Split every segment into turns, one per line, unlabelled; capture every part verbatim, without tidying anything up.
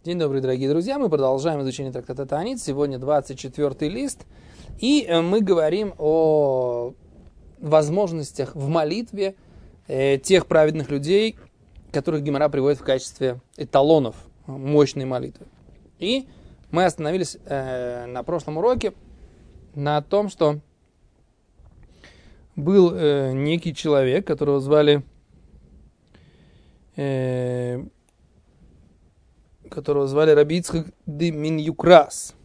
День добрый, дорогие друзья. Мы продолжаем изучение трактата Таанит. Сегодня двадцать четвёртый лист. И мы говорим о возможностях в молитве э, тех праведных людей, которых Гемара приводит в качестве эталонов мощной молитвы. И мы остановились э, на прошлом уроке на том, что был э, некий человек, которого звали... Э, которого звали Раби Ицхак де мин Юкрас.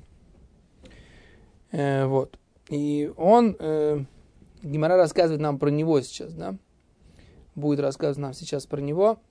Э, вот. И он, э, Гемара рассказывает нам про него сейчас, да? Будет рассказывать нам сейчас про него.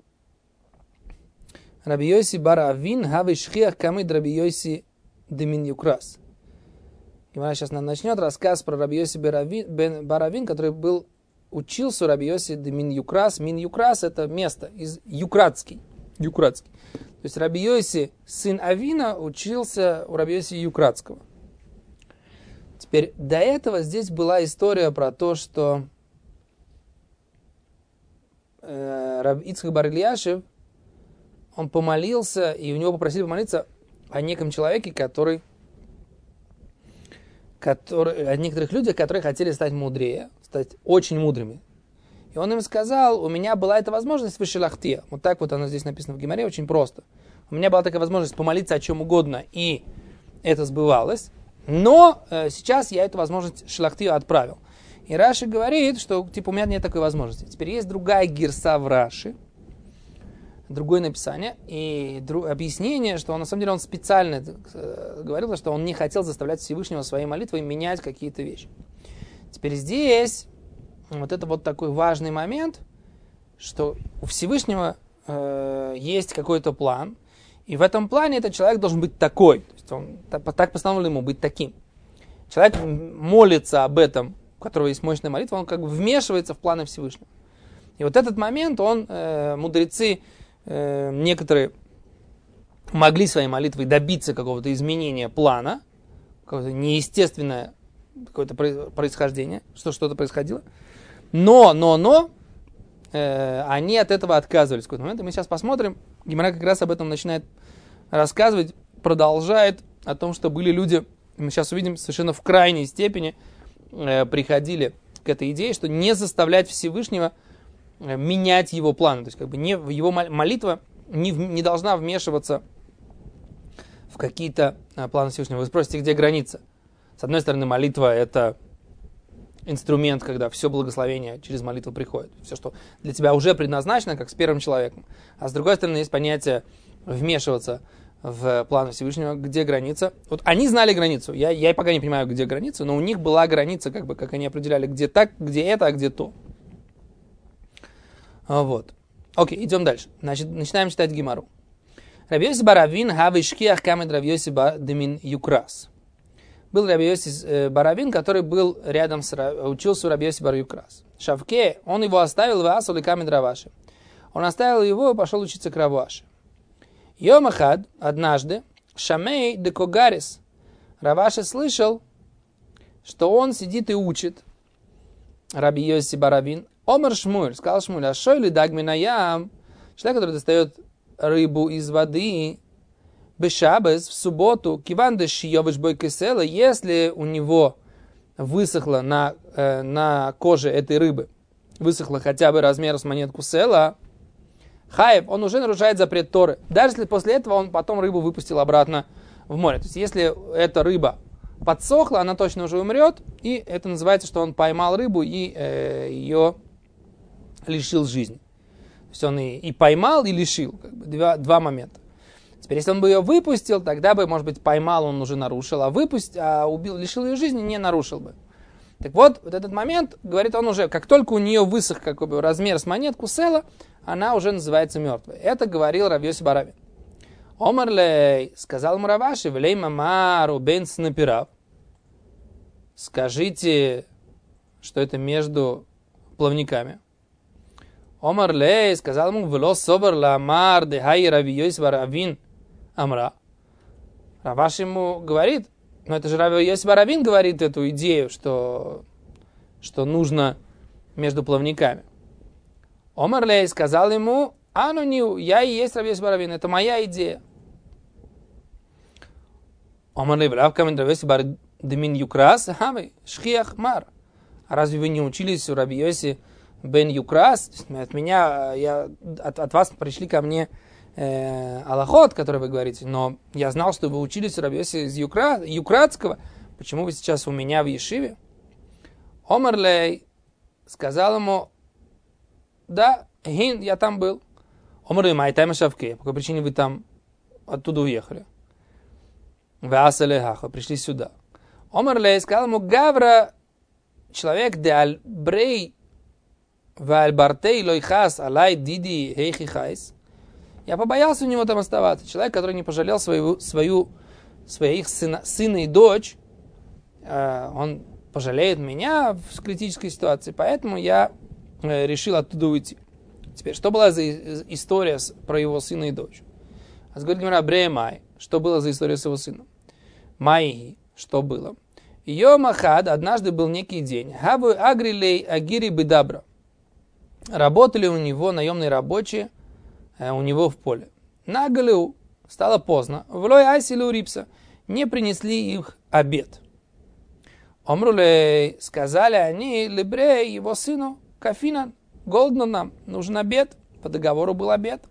Раби Йоси бар Авин хавей шхиах камид Раби Йоси де мин Юкрас. Гемара сейчас нам начнет рассказ про Раби Йоси бар Авин, который был, учился у Раби Йоси де мин Юкрас. Мин Юкрас — это место из Юкратский. Юкратский. То есть Раби Йоси, сын Авина, учился у Раби Йоси Юкратского. Теперь, до этого здесь была история про то, что э, Раби Ицхак бар Ильяшев, он помолился, и у него попросили помолиться о неком человеке, который, который, о некоторых людях, которые хотели стать мудрее, стать очень мудрыми. И он им сказал: у меня была эта возможность в Шелахте. Вот так вот оно здесь написано в Гемаре, очень просто. У меня была такая возможность помолиться о чем угодно, и это сбывалось. Но э, сейчас я эту возможность Шелахтию отправил. И Раши говорит, что типа у меня нет такой возможности. Теперь есть другая гирса в Раши, другое написание и дру... объяснение, что он, на самом деле он специально э, говорил, что он не хотел заставлять Всевышнего своей молитвой менять какие-то вещи. Теперь здесь вот это вот такой важный момент, что у Всевышнего э, есть какой-то план, и в этом плане этот человек должен быть такой. То есть он так постановлено ему быть таким. Человек молится об этом, у которого есть мощная молитва, он как бы вмешивается в планы Всевышнего. И вот этот момент, он, э, мудрецы, э, некоторые могли своей молитвой добиться какого-то изменения плана, какое-то неестественное какое-то происхождение, что что-то происходило. Но, но, но, э, они от этого отказывались в какой-то момент. И мы сейчас посмотрим, Гемара как раз об этом начинает рассказывать, продолжает о том, что были люди, мы сейчас увидим, совершенно в крайней степени э, приходили к этой идее, что не заставлять Всевышнего э, менять его планы. То есть, как бы не, его молитва не, не должна вмешиваться в какие-то э, планы Всевышнего. Вы спросите, где граница? С одной стороны, молитва — это инструмент, когда все благословение через молитву приходит. Все, что для тебя уже предназначено, как с первым человеком. А с другой стороны, есть понятие вмешиваться в планы Всевышнего, где граница. Вот они знали границу. Я, я пока не понимаю, где граница, но у них была граница, как бы, как они определяли, где так, где это, а где то. Вот. Окей, идем дальше. Значит, начинаем читать Гемару. Раби Йоси бар Авин хавей шхиах камид Раби Йоси де мин Юкрас. Был Раби Йоси бар Авин, который был рядом с учился у Раби Йоси бар Юкрас. Шавке, он его оставил в Асу лекамид Раваши. Он оставил его и пошел учиться к Раваши. Йом ахад, однажды, Шамей де Когарис, Раваши слышал, что он сидит и учит Раби Йоси бар Авин. Омар Шмуль, сказал Шмуль: а шой ли дагмина ям? Человек, который достает рыбу из воды, бешабес, в субботу, кивандеш йовыш бой кисела, если у него высохло на, э, на коже этой рыбы, высохло хотя бы размер с монетку села, хаев, он уже нарушает запрет Торы. Даже если после этого он потом рыбу выпустил обратно в море. То есть, если эта рыба подсохла, она точно уже умрет, и это называется, что он поймал рыбу и э, ее лишил жизни. То есть, он и, и поймал, и лишил. Как бы, два, два момента. Теперь, если он бы ее выпустил, тогда бы, может быть, поймал, он уже нарушил, а выпустил, а убил, лишил ее жизни, не нарушил бы. Так вот, вот этот момент, говорит он уже, как только у нее высох как бы, размер с монетку села, она уже называется мертвой. Это говорил Раби Йоси бар Авин. Омарлей, сказал ему Раваши, влей мамару бен снапирав. Скажите, что это между плавниками. Омарлей, сказал ему, вло собор ламар де хай Раби Йоси бар Авин амра. Раваши ему говорит, но это же Раби Йоси бар Авин говорит эту идею, что, что нужно между плавниками. Омарлей сказал ему: а ну не, я и есть Раби Йоси бар Авин, это моя идея. Омар лей влав камен Рабиоси бар демин юкрас, хавей, шхиах мар. А разве вы не учились у Рабиоси бен юкрас? От меня, я, от, от вас пришли ко мне э, алахот, который вы говорите, но я знал, что вы учились у Рабиоси из Юкра, Юкратского. Почему вы сейчас у меня в Ешиве? Омар лей сказал ему, да, гин, я там был. Омар лей майтайма шавке, по какой причине вы там оттуда уехали? Васалехаха, пришли сюда. Омар лей сказал ему, гавра, человек, де аль-брей, валь-бартей лойхас, алай диди хейхи хайс. Я побоялся у него там оставаться. Человек, который не пожалел свою, свою, своих сына, сына и дочь, э, он пожалеет меня в критической ситуации, поэтому я э, решил оттуда уйти. Теперь, что была за история с, про его сына и дочь? А говорит Гемара, Брей Май, что было за история с его сыном? Майи, что было? Йом Ахад, однажды был некий день. Хабу агрилей агири бедабра. Работали у него наемные рабочие, э, у него в поле. На Галеу, стало поздно. Влой айсилу рипса, не принесли их обед. Омрулей, сказали они, лебрей, его сыну, кафина, голодно нам, нужен обед. По договору был обед.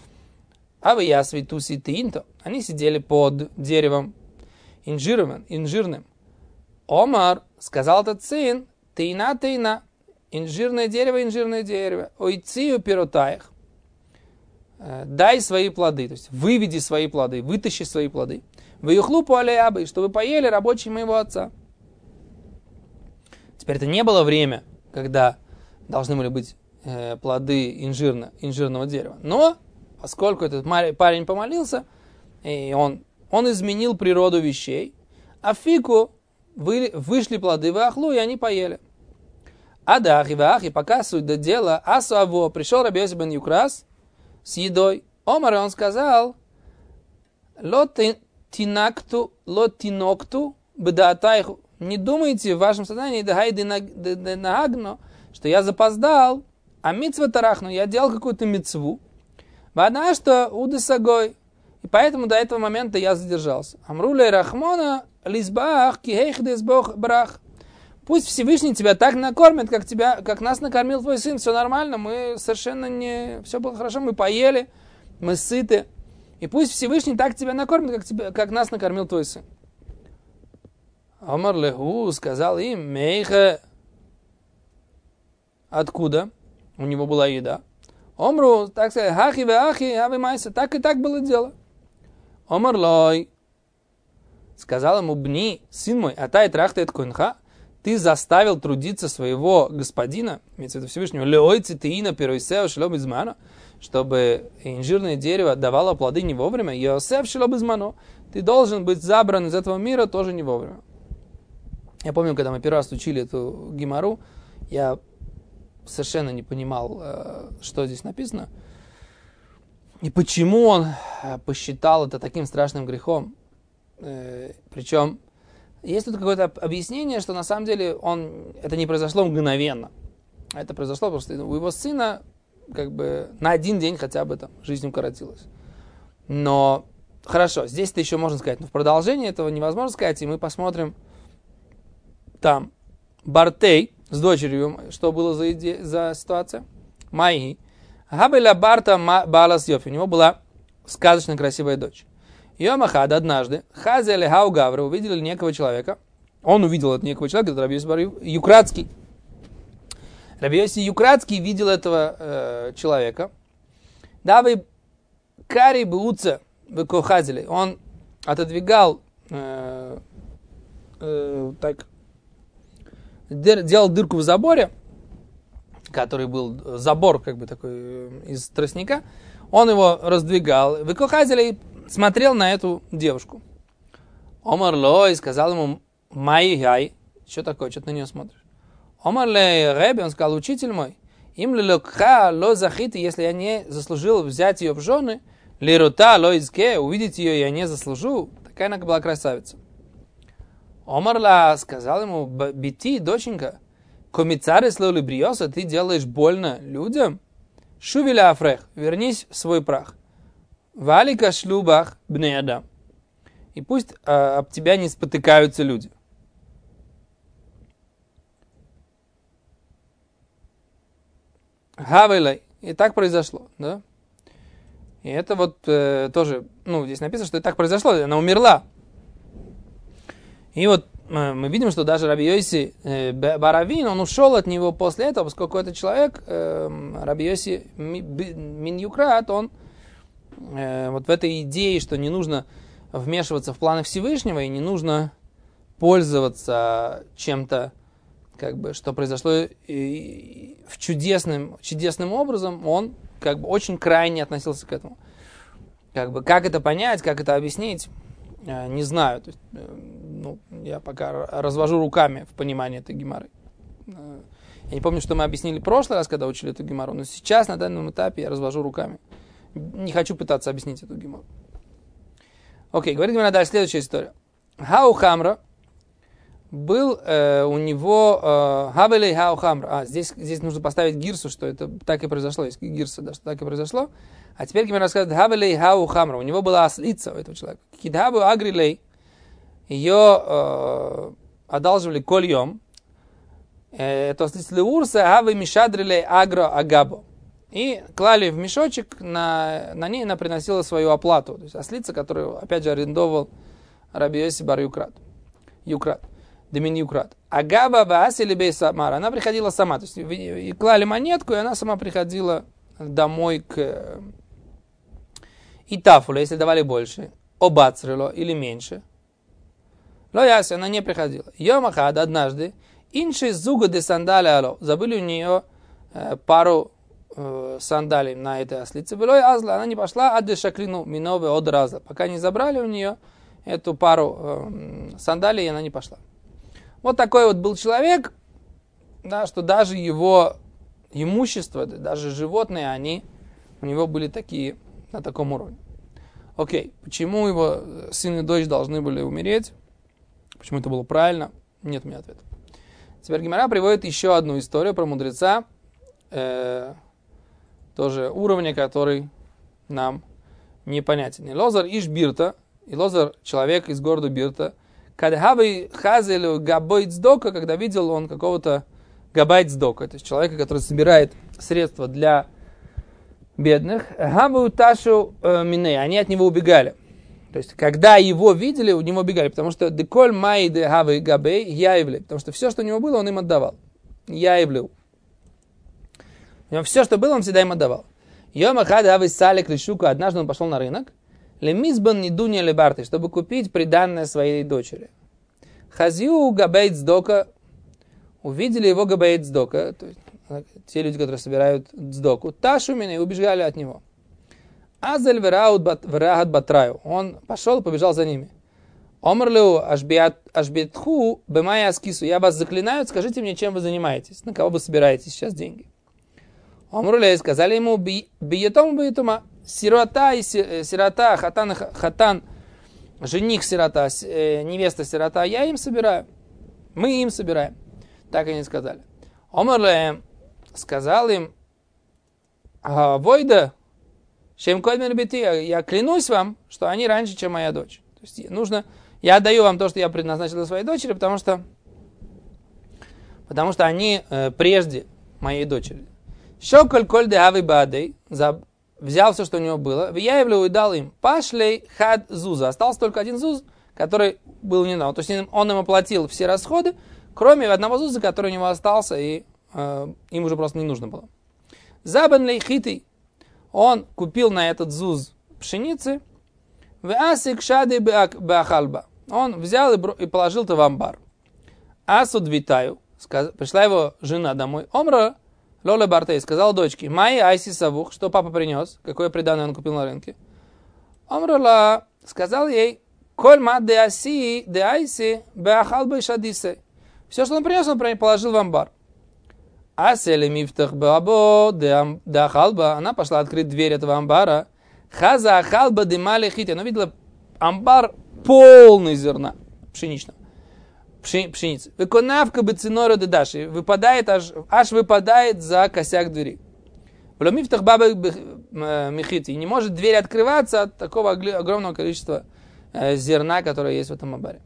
А вы я свитуси тинто. Они сидели под деревом инжирным, инжирным. Омар, сказал этот сын, тейна, тейна, инжирное дерево, инжирное дерево, ойцию пиротаях, дай свои плоды, то есть выведи свои плоды, вытащи свои плоды. Выюхлу по алеябы, чтобы поели рабочие моего отца. Теперь это не было время, когда должны были быть э, плоды инжирно, инжирного дерева. Но, поскольку этот парень помолился, и он, он изменил природу вещей, а фику вы, вышли плоды в ахлу, и они поели. Адах и вах, и пока суть до дела, асу аво, пришел Раби Йоси бен Юкрас с едой. Омар, он сказал, ло тинакту, ло тинокту, бедаатайху. Не думайте в вашем сознании, что я запоздал, а мицва тарахну, я делал какую-то мицву. Вадна, что удесагой. И поэтому до этого момента я задержался. Амрулей рахмона лизбах кихейхдес бог брах. Пусть Всевышний тебя так накормит, как тебя, как нас накормил твой сын. Все нормально, мы совершенно не... Все было хорошо, мы поели, мы сыты. И пусть Всевышний так тебя накормит, как, тебя, как нас накормил твой сын. Омар леху сказал им, мейха, откуда у него была еда. Омру, так сказать, хахи ве ахи, ави майса, так и так было дело. Омар лой, сказал ему, бни, сын мой, атай трахтает кунха, ты заставил трудиться своего господина, имеется в виду Всевышнего, леой цитеина перойсео шло безмано, чтобы инжирное дерево давало плоды не вовремя, йосеф шло безмано, ты должен быть забран из этого мира тоже не вовремя. Я помню, когда мы первый раз учили эту гемару, я совершенно не понимал, что здесь написано, и почему он посчитал это таким страшным грехом. Причем есть тут какое-то объяснение, что на самом деле он, это не произошло мгновенно. Это произошло просто у его сына как бы на один день хотя бы там жизнь укоротилась. Но хорошо, здесь-то еще можно сказать, но в продолжении этого невозможно сказать, и мы посмотрим там Бартей с дочерью, что было за, иде, за ситуация. Майи. Габеля Барта Балас Йофи. У него была сказочно красивая дочь. Йом Ахад однажды Хази Алихау Гавра увидели некого человека. Он увидел этого некого человека, это Раби Йоси Юкратский. Раби Йоси Юкратский видел этого э, человека. Давай Кари Буца Векохазили. Он отодвигал э, э, так делал дырку в заборе, который был забор как бы такой из тростника, он его раздвигал, выкохазили и смотрел на эту девушку. Омар лой сказал ему, май гай, что такое, что ты на нее смотришь? Омар лей Ребе, он сказал, учитель мой, им ли локха ло захиты, если я не заслужил взять ее в жены, лирута ло изке, увидеть ее я не заслужу, такая она была красавица. Омарла сказал ему, бити, доченька, комицары слоли бриоса, ты делаешь больно людям? Шувиля афрех, вернись в свой прах. Валика шлюбах бнеядам. и пусть а, об тебя не спотыкаются люди. Хавелай. И так произошло, да? И это вот э, тоже, ну, здесь написано, что и так произошло, она умерла. И вот э, мы видим, что даже Раби Йоси э, Баравин, он ушел от него после этого, поскольку этот человек, э, Раби Йоси Мин Юкрат, он э, вот в этой идее, что не нужно вмешиваться в планы Всевышнего и не нужно пользоваться чем-то, как бы, что произошло и в чудесным, чудесным образом, он как бы очень крайне относился к этому. Как бы, как это понять, как это объяснить, не знаю. То есть, ну, я пока развожу руками в понимании этой гемары. Я не помню, что мы объяснили в прошлый раз, когда учили эту гемару, но сейчас, на данном этапе, я развожу руками. Не хочу пытаться объяснить эту гемару. Окей, говорит гемара дальше, следующая история. Хау Хамра. Был э, у него Хавелей Хау Хамра. А, здесь, здесь нужно поставить гирсу, что это так и произошло. Есть гирса, да, что так и произошло. А теперь Гемара рассказывает Хавелей Хау Хамра. У него была ослица у этого человека. Кидхабу Агрилей. Ее э, одалживали кольем. Это ослица Леурса Хавы Мишадрилей Агро Агабо. И клали в мешочек, на, на ней она приносила свою оплату. То есть ослица, которую, опять же, арендовал Раби Йоси бар Юкрат. Юкрат. Демин Юкрат. Агаба Бааси Бей Самар. Она приходила сама. То есть и клали монетку, и она сама приходила домой к Итафуле, если давали больше. Обацрило или меньше. Но яси, она не приходила. Йомахад однажды. Инши зуга де сандаля ало. Забыли у нее э, пару э, сандалий на этой ослице. Было азла. Она не пошла, а де шаклину минове од разла. Пока не забрали у нее эту пару э, сандалий, она не пошла. Вот такой вот был человек, да, что даже его имущество, даже животные, они у него были такие, на таком уровне. Окей, почему его сын и дочь должны были умереть? Почему это было правильно? Нет у меня ответа. Теперь Гемара приводит еще одну историю про мудреца, э, тоже уровня, который нам непонятен. И Лозар иш Бирта, и Лозар человек из города Бирта, когда видел он какого-то габай цдока, то есть человека, который собирает средства для бедных, ташу миней, они от него убегали. То есть, когда его видели, у него убегали, потому что деколь май де хавы габей яевле, потому что все, что у него было, он им отдавал. Яевлю. У него все, что было, он всегда им отдавал. Йома хада хавы салик лишука, однажды он пошел на рынок, лемизбан недуня лебарты, чтобы купить приданное своей дочери. Хазью габейт сдока, увидели его габейт сдока, то есть те люди, которые собирают сдоку, ташу меня и убежали от него. Азель верахат батраю, он пошел и побежал за ними. Омрлеу ашбетху бемая аскису, я вас заклинаю, скажите мне, чем вы занимаетесь, на кого вы собираете сейчас деньги. Омрлеу сказали ему, биетом биетума, сирота и сирота, хатан, хатан, жених сирота, невеста сирота, я им собираю. Мы им собираем. Так они сказали. Омрлеем сказал им, Войда, чем кодмен бити, я клянусь вам, что они раньше, чем моя дочь. То есть нужно, я отдаю вам то, что я предназначил для своей дочери, потому что, потому что они э, прежде моей дочери. Шоколь коль де ави бадей, взял все, что у него было, я явлю и дал им. Пашлей хад зуза. Остался только один зуз, который был не надо. То есть он им оплатил все расходы, кроме одного зуза, который у него остался, и э, им уже просто не нужно было. Забан лей хитый. Он купил на этот зуз пшеницы. Веасик шады беахалба. Он взял и положил это в амбар. Асуд витаю. Пришла его жена домой. Омра Лола Бартей сказал дочке, Майи айси савух, что папа принес, какое приданное он купил на рынке. Омрала сказал ей, коль ма де аси де айси беахалба и шадисе. Все, что он принес, он положил в амбар. Асели мифтах бабо де ахалба. Она пошла открыть дверь этого амбара. Хаза ахалба де малихити. Она видела амбар полный зерна пшеничного. Пшеницы. Выконавка бы цинора де даши. Выпадает аж, аж выпадает за косяк двери. Вломифтах баба михити. Не может дверь открываться от такого огромного количества э, зерна, которое есть в этом амбаре.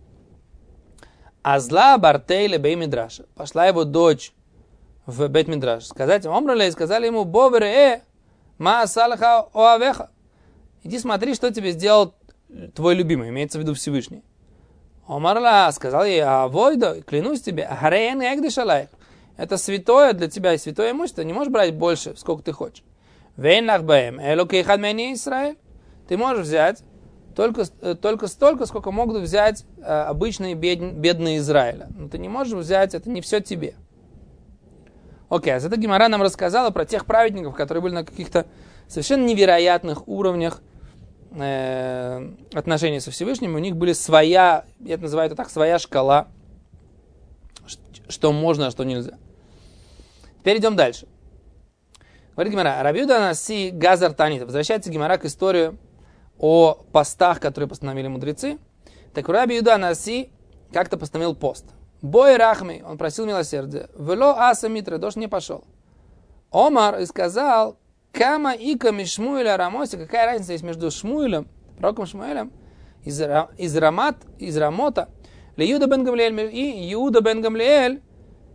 Азла Бартейле Бей Мидраша. Пошла его дочь в Бейт Мидраш. Сказать им, Омрале, сказали ему, Бобре, э, ма салаха оавеха. Иди смотри, что тебе сделал твой любимый, имеется в виду Всевышний. Омарла, сказал ей, а войда, клянусь тебе, гарейн эгдешалайх. Это святое для тебя, святое имущество, не можешь брать больше, сколько ты хочешь. Вейнах бэм, элокейхад мэни Исраэль. Ты можешь взять только, только столько, сколько могут взять э, обычные бед, бедные Израиля. Но ты не можешь взять, это не все тебе. Окей, а эта Гемара нам рассказала про тех праведников, которые были на каких-то совершенно невероятных уровнях э, отношений со Всевышним. У них были своя, я это называю это так, своя шкала, что можно, а что нельзя. Теперь идем дальше. Говорит Гемара, Раби Юда Анаси Газар Танит. Возвращается Гемара к истории о постах, которые постановили мудрецы. Так Раби Юда Анаси как-то постановил пост. Бой Рахми, он просил милосердия. Вело аса митра, дождь не пошел. Омар и сказал, кама ика мишмуэля рамоси, какая разница есть между Шмуэлем, пророком Шмуэлем, из, из, Рамат, из Рамота, ли Юда бен Гамлиэль и Юда бен Гамлиэль.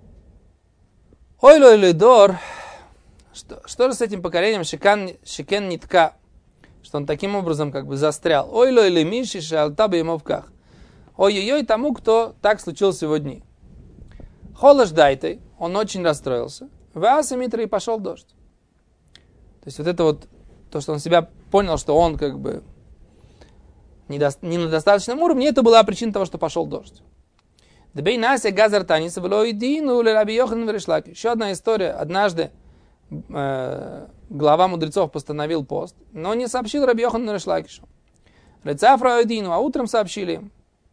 Ой лой лой дор. Что, что же с этим поколением Шикан, Шикен Нитка, что он таким образом как бы застрял. Ой лой лой миши шалтаба ему в ках. Ой-ой-ой тому, кто так случился сегодня. Холош дайте, он очень расстроился. Вааса митра и пошел дождь. То есть вот это вот, то, что он себя понял, что он как бы не, до, не на достаточном уровне, это была причина того, что пошел дождь. Еще одна история. Однажды э, глава мудрецов постановил пост, но не сообщил Раби Йоханану Реш Лакишу. А утром сообщили им.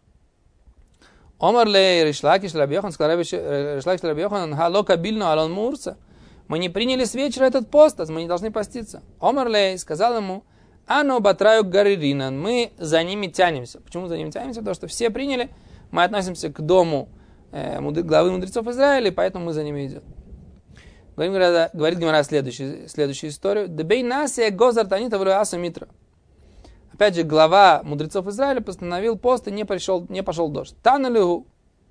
Омар лей Реш Лакиш Раби Йохан, сказал Реш Лакиш Раби Йохан, халока бильно алон мурса. Мы не приняли с вечера этот пост, мы не должны поститься. Омар лей сказал ему, ано батраю гариринан, мы за ними тянемся. Почему за ними тянемся? Потому что все приняли, мы относимся к дому э, главы мудрецов Израиля, поэтому мы за ними идем. Говорит, говорит Гемара следующую, следующую историю. Опять же, глава мудрецов Израиля постановил пост, и не, пришел, не пошел дождь. Таналюгу.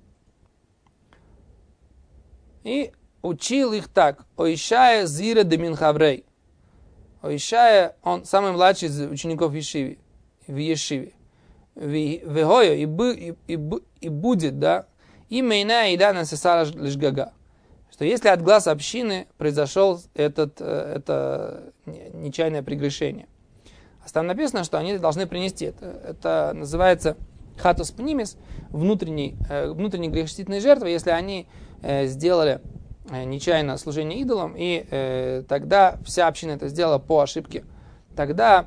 И учил их так. Оишая зира де минхаврей. Оишая, он самый младший из учеников Ешиви, в Ешиве. Вегойо, и, и, и, и будет, да, и мейна и да насесара лишь гага. Что если от глаз общины произошел этот, это нечаянное прегрешение. А там написано, что они должны принести это. Это называется хатус пнимис, внутренний, внутренней грехочистительной жертвы, если они сделали нечаянно служение идолам, и тогда вся община это сделала по ошибке, тогда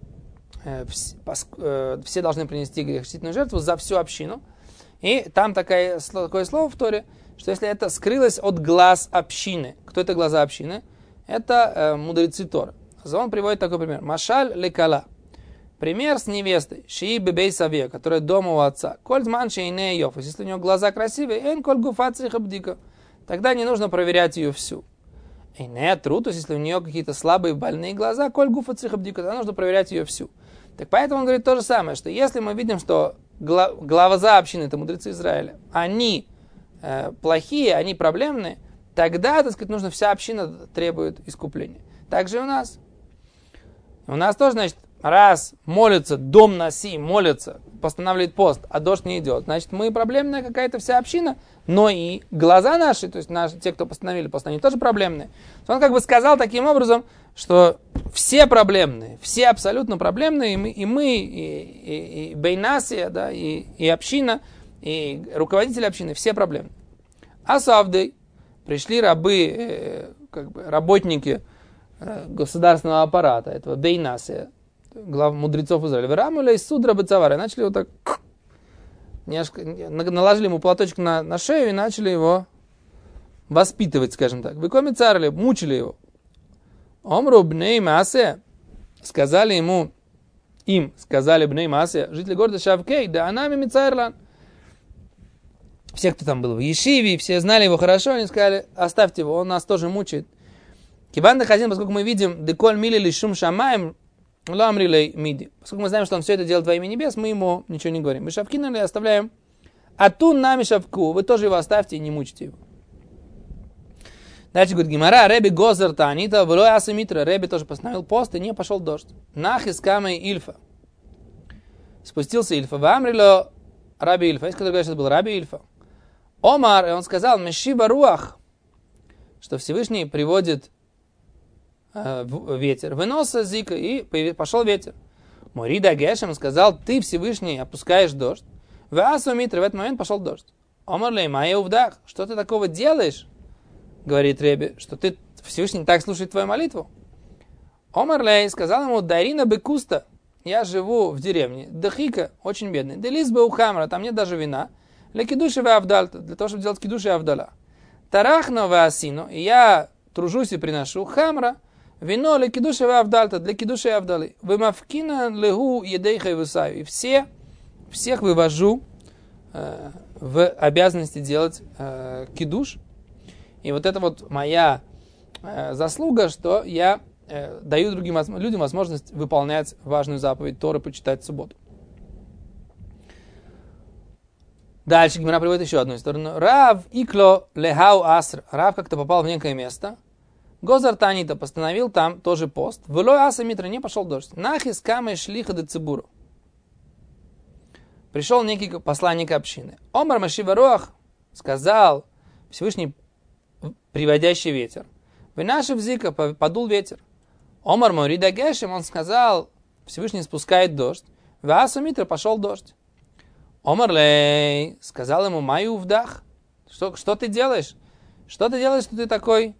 все должны принести грехочистительную жертву за всю общину. И там такое, такое слово в Торе, что если это скрылось от глаз общины. Кто это глаза общины? Это э, мудрецы Торы. Он приводит такой пример. Машаль лекала. Пример с невестой. Шии бебей саве, которая дома у отца. Кользман шейне йофус. Если у нее глаза красивые, эн коль гуфаци хабдика. Тогда не нужно проверять ее всю. Эйне тру, то есть если у нее какие-то слабые больные глаза, коль гуфаци хабдика, тогда нужно проверять ее всю. Так поэтому он говорит то же самое, что если мы видим, что главоза общины, это мудрецы Израиля, они э, плохие, они проблемные, тогда, так сказать, нужно вся община требует искупления. Так же и у нас. У нас тоже, значит, раз молится, дом Наси молится, постанавливает пост, а дождь не идет, значит, мы проблемная какая-то вся община, но и глаза наши, то есть наши, те, кто постановили пост, они тоже проблемные. Он как бы сказал таким образом, что все проблемные, все абсолютно проблемные, и мы, и, мы, и, и, и Бейнасия, да, и, и община, и руководители общины, все проблемные. А Савдой пришли рабы, э, как бы работники э, государственного аппарата, этого Бейнасия, глав мудрецов Израиля. Верамуля и судра бацавара. Начали его так, немножко, наложили ему платочек на, на шею и начали его воспитывать, скажем так. Выкоми царили, мучили его. Омру бней масе, сказали ему, им сказали бней масе, жители города Шавкей, да анами мицайрлан. Все, кто там был в Ешиве, все знали его хорошо, они сказали, оставьте его, он нас тоже мучает. Киван хазин, поскольку мы видим, деколь мили лишум шамаем, Ламрилей миди. Поскольку мы знаем, что он все это делает во имя небес, мы ему ничего не говорим. Мишавкина ли оставляем? А ту на мишавку. Вы тоже его оставьте и не мучите его. Дальше говорит Гимара, Реби Гозер Танита, Влой Асамитра. Реби тоже постановил пост и не пошел дождь. Нах из камы Ильфа. Спустился Ильфа. Вамрило Раби Ильфа. Есть, который говорит, что это был Раби Ильфа. Омар, и он сказал, Мешиба Руах, что Всевышний приводит э, ветер. Выноса Зика, и пошел ветер. Морида Гешем сказал, ты, Всевышний, опускаешь дождь. В Асамитра в этот момент пошел дождь. Омар лей майя увдах. Что ты такого делаешь? Говорит Реби, что ты Всевышний так слушает твою молитву. Омар лей сказал ему, Дарина Бекуста, я живу в деревне, Дахика, очень бедный, Делис Беухамра, там нет даже вина, для кидуши веавдальта, для того, чтобы делать кидуши и авдаля. Тарахно веасину, и я тружусь и приношу хамра, вино для кидуши веавдальта, для кидуши и авдали. Вымавкина легу едейха и высаю, и все, всех вывожу э, в обязанности делать э, кидуш. И вот это вот моя э, заслуга, что я э, даю другим людям возможность выполнять важную заповедь Торы, почитать в субботу. Дальше Гемара приводит еще одну историю. Рав икло лехау аср. Рав как-то попал в некое место. Гозар Танита постановил там тоже пост. Влой аса митра, не пошел дождь. Нахис камы шлиха де цибуру. Пришел некий посланник общины. Омар Машива Руах сказал, Всевышний приводящий ветер. Вынашив зика, подул ветер. Омар Морида Гешем, он сказал, Всевышний спускает дождь. Ваасу митра, пошел дождь. Омар лей, сказал ему, маю вдах. Что, что ты делаешь? Что ты делаешь, что ты такой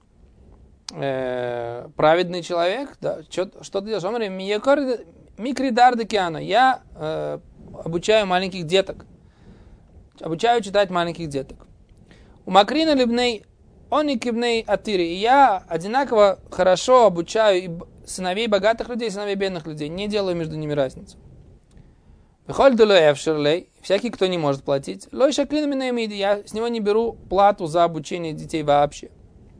э, праведный человек? Да, что, что ты делаешь? Омар лей, микридар декиана. Я э, обучаю маленьких деток. Обучаю читать маленьких деток. У Макрина либней оникибней атири. И я одинаково хорошо обучаю и сыновей богатых людей, и сыновей бедных людей. Не делаю между ними разницу. Всякий, кто не может платить, я с него не беру плату за обучение детей вообще.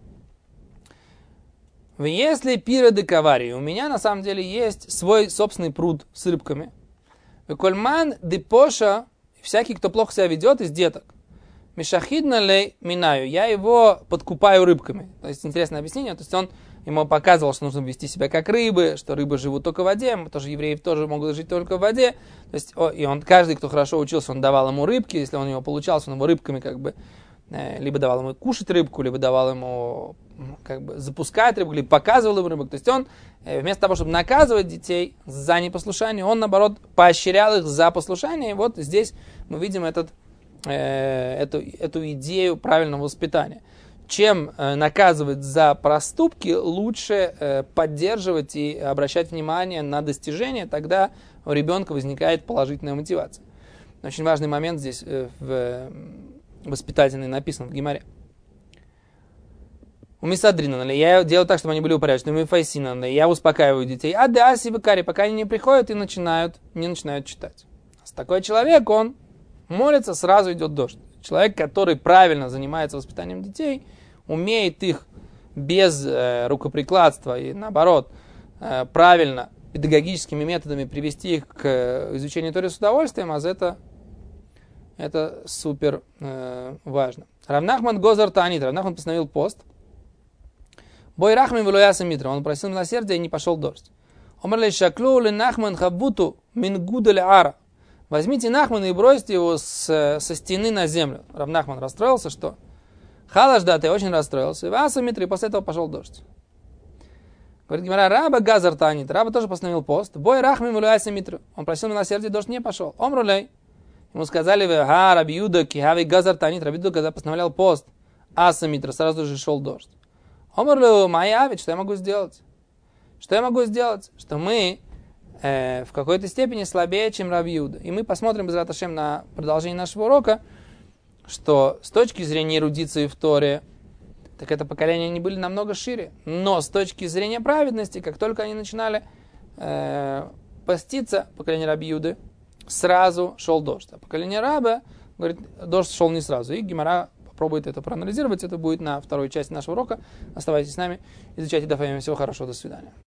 Если пира де кавари, у меня на самом деле есть свой собственный пруд с рыбками. Кольман де поша, всякий, кто плохо себя ведет из деток. Мишахидна лей минаю, я его подкупаю рыбками. То есть интересное объяснение, то есть он ему показывал, что нужно вести себя как рыбы, что рыбы живут только в воде, тоже евреи тоже могут жить только в воде. То есть, о, и он, каждый, кто хорошо учился, он давал ему рыбки, если он у него получался, он его рыбками как бы, э, либо давал ему кушать рыбку, либо давал ему как бы запускать рыбку, либо показывал ему рыбок. То есть он, э, вместо того, чтобы наказывать детей за непослушание, он, наоборот, поощрял их за послушание. И вот здесь мы видим этот, э, эту, эту идею правильного воспитания. Чем э, наказывать за проступки, лучше э, поддерживать и обращать внимание на достижения, тогда у ребенка возникает положительная мотивация. Очень важный момент здесь э, в э, воспитательной написан в Гемаре. У Мисадрина, я делаю так, чтобы они были упорядочены. У Мифайсина, я успокаиваю детей. А да, сивакари, пока они не приходят и начинают, не начинают читать. Такой человек, он молится, сразу идет дождь. Человек, который правильно занимается воспитанием детей, умеет их без э, рукоприкладства и, наоборот, э, правильно, педагогическими методами привести их к э, изучению Торы с удовольствием, а это, это супер э, важно. Рав Нахман Гозар Таанит. Рав Нахман постановил пост. Бой рахми вилуяса митра. Он просил милосердия и не пошел дождь. Омар лей шаклу ли Нахман хабуту мин гудель ара. Возьмите Нахмана и бросьте его с, со стены на землю. Рав Нахман расстроился, что Халаш да, ты очень расстроился. Васа митра, и после этого пошел дождь. Говорит Гемара, раба Газар Таанит. Раба тоже постановил пост. Бой рахми вилуяса митра. Он просил милосердия, дождь не пошел. Омрулей. Ему сказали, ха, Раби Юда, кихави Газар Таанит. Раби Юда, когда постановлял пост, аса митра, сразу же шел дождь. Омрлю, моя авид, что я могу сделать? Что я могу сделать? Что мы э, в какой-то степени слабее, чем Раби Юда. И мы посмотрим, Безрат Ашем, на продолжение нашего урока, что с точки зрения эрудиции в Торе, так это поколение они были намного шире. Но с точки зрения праведности, как только они начинали э, поститься, поколение Раби Юды, сразу шел дождь. А поколение Раба, говорит, дождь шел не сразу. И Гемара попробует это проанализировать. Это будет на второй части нашего урока. Оставайтесь с нами, изучайте Даф Йоми. Всего хорошего, до свидания.